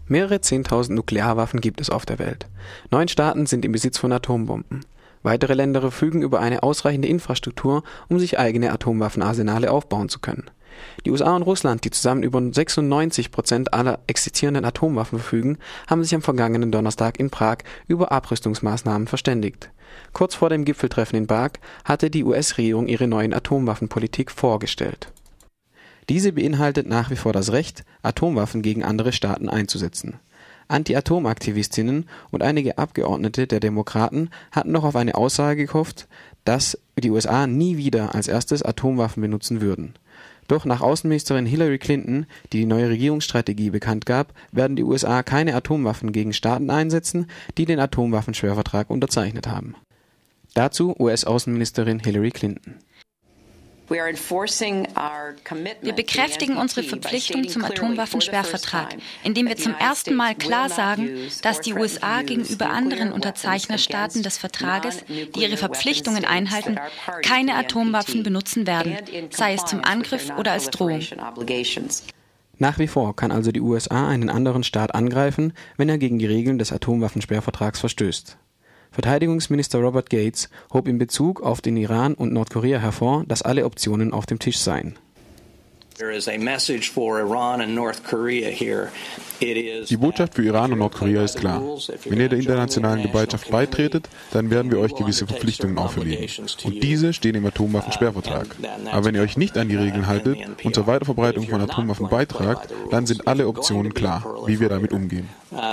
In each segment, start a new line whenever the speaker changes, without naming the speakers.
Mehrere 10.000 Nuklearwaffen gibt es auf der Welt. 9 Staaten sind im Besitz von Atombomben. Weitere Länder verfügen über eine ausreichende Infrastruktur, um sich eigene Atomwaffenarsenale aufbauen zu können. Die USA und Russland, die zusammen über 96% aller existierenden Atomwaffen verfügen, haben sich am vergangenen Donnerstag in Prag über Abrüstungsmaßnahmen verständigt. Kurz vor dem Gipfeltreffen in Prag hatte die US-Regierung ihre neuen Atomwaffenpolitik vorgestellt. Diese beinhaltet nach wie vor das Recht, Atomwaffen gegen andere Staaten einzusetzen. Anti-Atom-Aktivistinnen und einige Abgeordnete der Demokraten hatten noch auf eine Aussage gehofft, dass die USA nie wieder als erstes Atomwaffen benutzen würden. Doch nach Außenministerin Hillary Clinton, die die neue Regierungsstrategie bekannt gab, werden die USA keine Atomwaffen gegen Staaten einsetzen, die den Atomwaffenschwörvertrag unterzeichnet haben. Dazu US-Außenministerin Hillary Clinton.
Wir bekräftigen unsere Verpflichtung zum Atomwaffensperrvertrag, indem wir zum ersten Mal klar sagen, dass die USA gegenüber anderen Unterzeichnerstaaten des Vertrages, die ihre Verpflichtungen einhalten, keine Atomwaffen benutzen werden, sei es zum Angriff oder als Drohung.
Nach wie vor kann also die USA einen anderen Staat angreifen, wenn er gegen die Regeln des Atomwaffensperrvertrags verstößt. Verteidigungsminister Robert Gates hob in Bezug auf den Iran und Nordkorea hervor, dass alle Optionen auf dem Tisch seien.
Die Botschaft für Iran und Nordkorea ist klar. Wenn ihr der internationalen Gemeinschaft beitretet, dann werden wir euch gewisse Verpflichtungen auferlegen. Und diese stehen im Atomwaffensperrvertrag. Aber wenn ihr euch nicht an die Regeln haltet und zur Weiterverbreitung von Atomwaffen beitragt, dann sind alle Optionen klar, wie wir damit umgehen.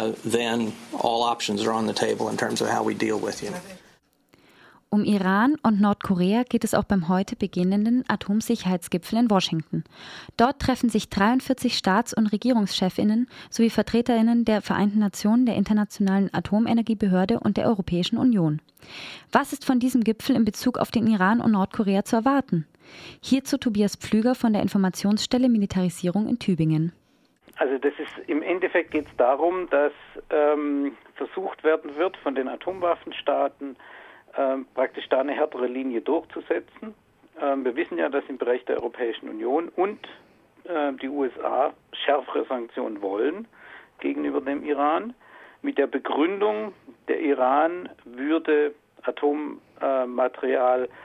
Um Iran und Nordkorea geht es auch beim heute beginnenden Atomsicherheitsgipfel in Washington. Dort treffen sich 43 Staats- und Regierungschefinnen sowie Vertreterinnen der Vereinten Nationen, der Internationalen Atomenergiebehörde und der Europäischen Union. Was ist von diesem Gipfel in Bezug auf den Iran und Nordkorea zu erwarten? Hierzu Tobias Pflüger von der Informationsstelle Militarisierung in Tübingen.
Also im Endeffekt geht es darum, dass versucht werden wird, von den Atomwaffenstaaten praktisch da eine härtere Linie durchzusetzen. Wir wissen ja, dass im Bereich der Europäischen Union und die USA schärfere Sanktionen wollen gegenüber dem Iran, mit der Begründung, der Iran würde Atommaterial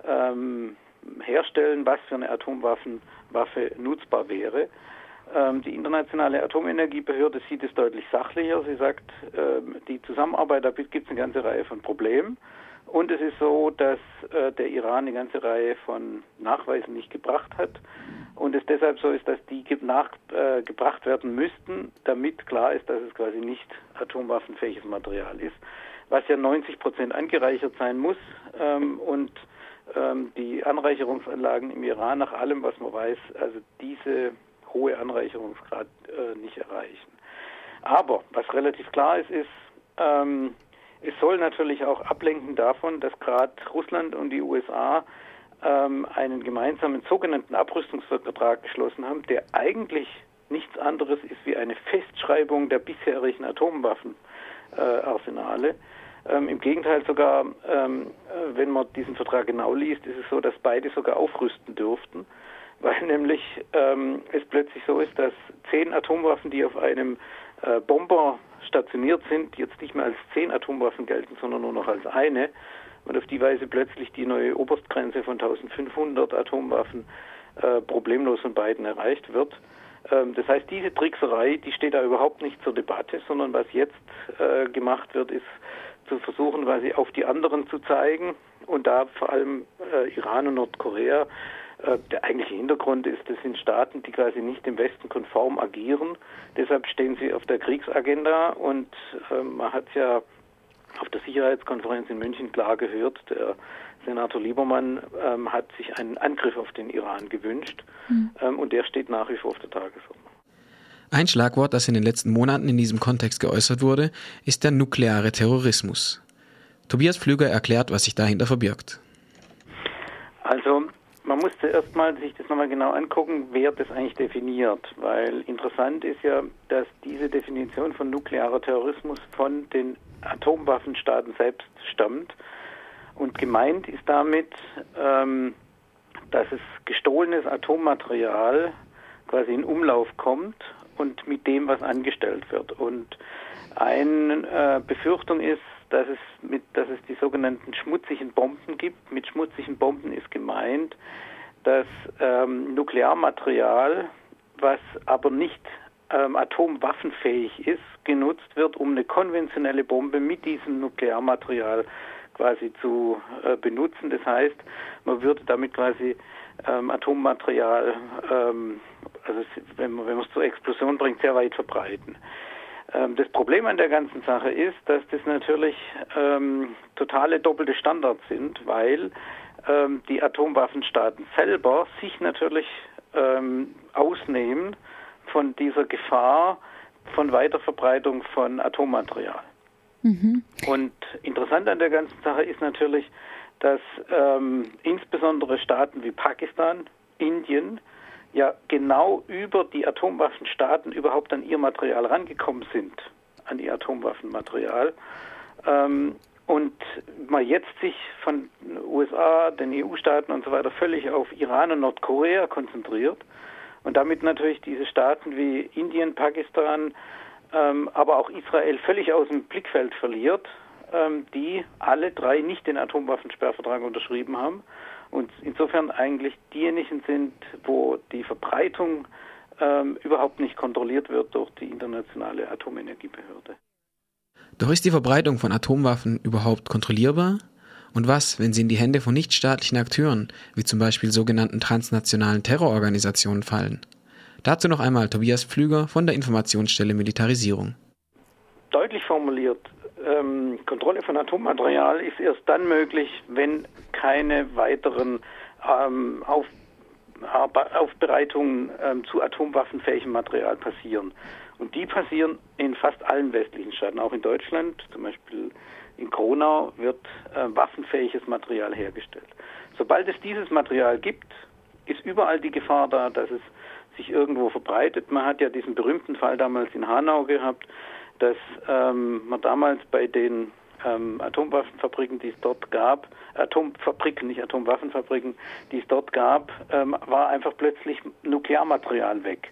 herstellen, was für eine Atomwaffe nutzbar wäre. Die Internationale Atomenergiebehörde sieht es deutlich sachlicher. Sie sagt, die Zusammenarbeit, da gibt es eine ganze Reihe von Problemen. Und es ist so, dass der Iran eine ganze Reihe von Nachweisen nicht gebracht hat und es deshalb so ist, dass die gebracht werden müssten, damit klar ist, dass es quasi nicht atomwaffenfähiges Material ist, was ja 90% angereichert sein muss und die Anreicherungsanlagen im Iran, nach allem, was man weiß, also diese hohe Anreicherungsgrad nicht erreichen. Aber was relativ klar ist, es soll natürlich auch ablenken davon, dass gerade Russland und die USA einen gemeinsamen sogenannten Abrüstungsvertrag geschlossen haben, der eigentlich nichts anderes ist wie eine Festschreibung der bisherigen Atomwaffenarsenale. Im Gegenteil sogar, wenn man diesen Vertrag genau liest, ist es so, dass beide sogar aufrüsten dürften, weil nämlich es plötzlich so ist, dass 10 Atomwaffen, die auf einem Bomber stationiert sind, jetzt nicht mehr als 10 Atomwaffen gelten, sondern nur noch als eine und auf die Weise plötzlich die neue Oberstgrenze von 1500 Atomwaffen problemlos von beiden erreicht wird. Das heißt, diese Trickserei, die steht da überhaupt nicht zur Debatte, sondern was jetzt gemacht wird, ist zu versuchen, quasi auf die anderen zu zeigen und da vor allem Iran und Nordkorea. Der eigentliche Hintergrund ist, das sind Staaten, die quasi nicht dem Westen konform agieren. Deshalb stehen sie auf der Kriegsagenda und man hat ja auf der Sicherheitskonferenz in München klar gehört, der Senator Liebermann hat sich einen Angriff auf den Iran gewünscht und der steht nach wie vor auf der Tagesordnung.
Ein Schlagwort, das in den letzten Monaten in diesem Kontext geäußert wurde, ist der nukleare Terrorismus. Tobias Pflüger erklärt, was sich dahinter verbirgt.
Also man muss zuerst mal sich das nochmal genau angucken, wer das eigentlich definiert, weil interessant ist ja, dass diese Definition von nuklearer Terrorismus von den Atomwaffenstaaten selbst stammt und gemeint ist damit, dass es gestohlenes Atommaterial quasi in Umlauf kommt und mit dem, was angestellt wird. Und eine Befürchtung ist, dass es die sogenannten schmutzigen Bomben gibt. Mit schmutzigen Bomben ist gemeint, dass Nuklearmaterial, was aber nicht atomwaffenfähig ist, genutzt wird, um eine konventionelle Bombe mit diesem Nuklearmaterial quasi zu benutzen. Das heißt, man würde damit quasi Atommaterial, also wenn man es zur Explosion bringt, sehr weit verbreiten. Das Problem an der ganzen Sache ist, dass das natürlich totale doppelte Standards sind, weil die Atomwaffenstaaten selber sich natürlich ausnehmen von dieser Gefahr von Weiterverbreitung von Atommaterial. Mhm. Und interessant an der ganzen Sache ist natürlich, dass insbesondere Staaten wie Pakistan, Indien, ja genau über die Atomwaffenstaaten überhaupt an ihr Material rangekommen sind, an ihr Atomwaffenmaterial. Und man jetzt sich von den USA, den EU-Staaten und so weiter völlig auf Iran und Nordkorea konzentriert und damit natürlich diese Staaten wie Indien, Pakistan, aber auch Israel völlig aus dem Blickfeld verliert, die alle drei nicht den Atomwaffensperrvertrag unterschrieben haben und insofern eigentlich diejenigen sind, wo die Verbreitung überhaupt nicht kontrolliert wird durch die internationale Atomenergiebehörde.
Doch ist die Verbreitung von Atomwaffen überhaupt kontrollierbar? Und was, wenn sie in die Hände von nichtstaatlichen Akteuren, wie zum Beispiel sogenannten transnationalen Terrororganisationen, fallen? Dazu noch einmal Tobias Pflüger von der Informationsstelle Militarisierung.
Deutlich formuliert, Kontrolle von Atommaterial ist erst dann möglich, wenn keine weiteren Aufbereitungen zu atomwaffenfähigem Material passieren. Und die passieren in fast allen westlichen Staaten, auch in Deutschland, zum Beispiel in Kronau wird waffenfähiges Material hergestellt. Sobald es dieses Material gibt, ist überall die Gefahr da, dass es sich irgendwo verbreitet. Man hat ja diesen berühmten Fall damals in Hanau gehabt, dass man damals bei den Atomwaffenfabriken, die es dort gab, nicht Atomwaffenfabriken, die es dort gab, war einfach plötzlich Nuklearmaterial weg.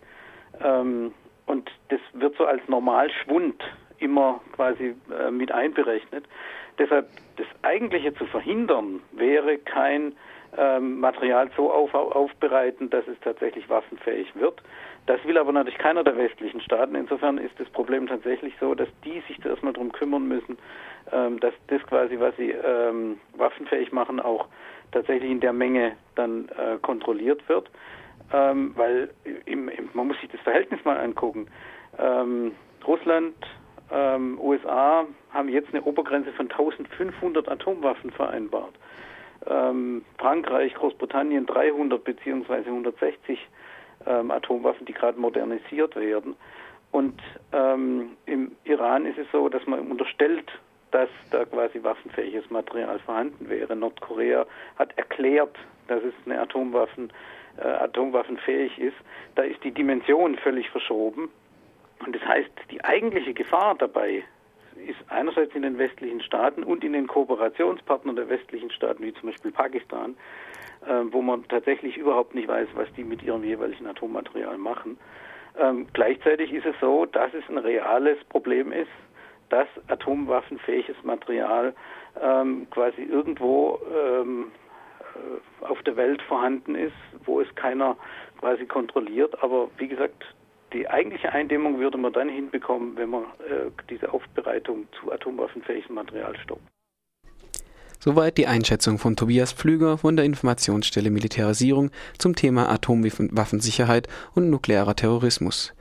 Und das wird so als Normalschwund immer quasi mit einberechnet. Deshalb das Eigentliche zu verhindern wäre kein Material so aufbereiten, dass es tatsächlich waffenfähig wird. Das will aber natürlich keiner der westlichen Staaten. Insofern ist das Problem tatsächlich so, dass die sich zuerst mal darum kümmern müssen, dass das quasi, was sie waffenfähig machen, auch tatsächlich in der Menge dann kontrolliert wird. Weil man muss sich das Verhältnis mal angucken. Russland, USA haben jetzt eine Obergrenze von 1500 Atomwaffen vereinbart. Frankreich, Großbritannien 300 bzw. 160 Atomwaffen, die gerade modernisiert werden. Und im Iran ist es so, dass man unterstellt, dass da quasi waffenfähiges Material vorhanden wäre. Nordkorea hat erklärt, dass es eine atomwaffenfähig ist. Da ist die Dimension völlig verschoben. Und das heißt, die eigentliche Gefahr dabei ist einerseits in den westlichen Staaten und in den Kooperationspartnern der westlichen Staaten, wie zum Beispiel Pakistan, wo man tatsächlich überhaupt nicht weiß, was die mit ihrem jeweiligen Atommaterial machen. Gleichzeitig ist es so, dass es ein reales Problem ist, dass atomwaffenfähiges Material quasi irgendwo auf der Welt vorhanden ist, wo es keiner quasi kontrolliert. Aber wie gesagt, die eigentliche Eindämmung würde man dann hinbekommen, wenn man diese Aufbereitung zu atomwaffenfähigem Material stoppt.
Soweit die Einschätzung von Tobias Pflüger von der Informationsstelle Militarisierung zum Thema Atomwaffensicherheit und nuklearer Terrorismus.